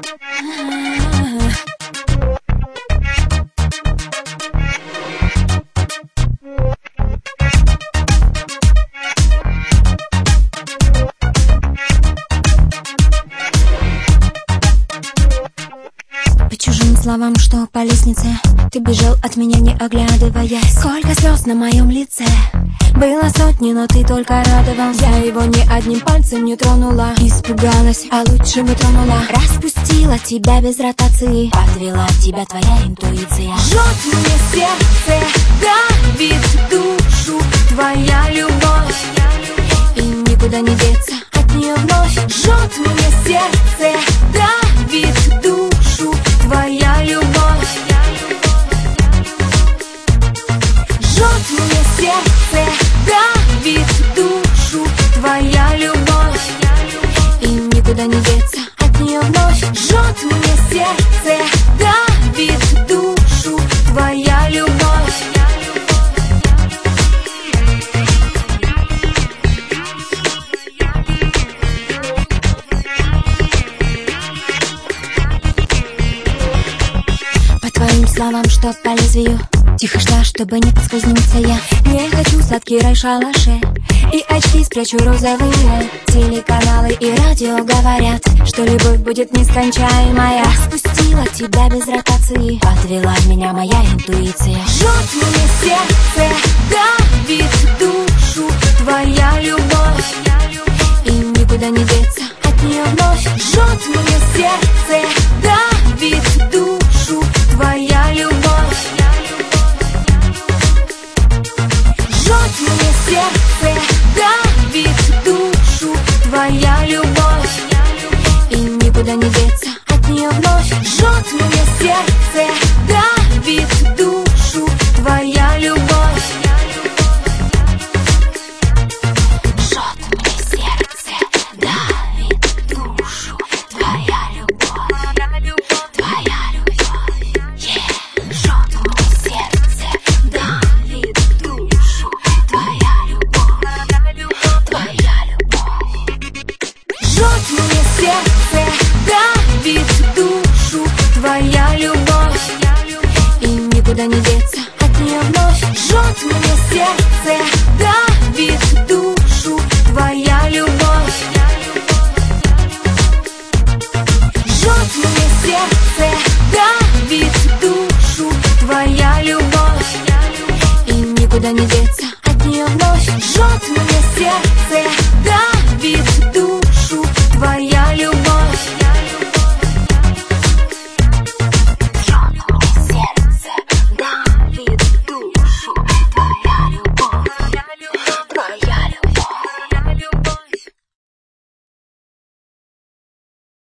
По чужим словам, что по лестнице ты бежал от меня, не оглядываясь. Сколько слез на моем лице. Было сотни, но ты только радовался. Я его ни одним пальцем не тронула. Испугалась, а лучше бы тронула. Распустила тебя без ротации. Подвела тебя твоя интуиция. Жжет мне сердце, давит душу твоя любовь. И никуда не деться от нее вновь. Жжет мне сердце, давит душу твоя любовь. Жжет мне сердце, давит душу твоя любовь. И никуда не деться от нее вновь. Жжет мне сердце, давит душу твоя любовь. По твоим словам, что по лезвию тихо шла, чтобы не поскользнуться я. Не хочу сладкий рай в шалаше. И очки спрячу розовые. Телеканалы и радио говорят, что любовь будет нескончаемая. Распустила тебя без ротации. Подвела меня моя интуиция. Жжет мне сердце, давит душу твоя любовь. И никуда не деться от нее вновь. Жжет мне сердце, давит душу твоя любовь. Жжет мне сердце, давит душу твоя любовь. И никуда не деться от нее вновь. Жжет мне сердце, давит душу твоя любовь. Жжет мне сердце, давит душу твоя любовь. Твоя любовь. Жжет мне сердце, давит душу твоя любовь. Твоя любовь. Жжет мне сердце, давит душу твоя любовь. И никуда не деться от нее вновь. Жжет мне сердце, давит душу твоя любовь. Жжет мне сердце, давит душу твоя любовь. И никуда не деться.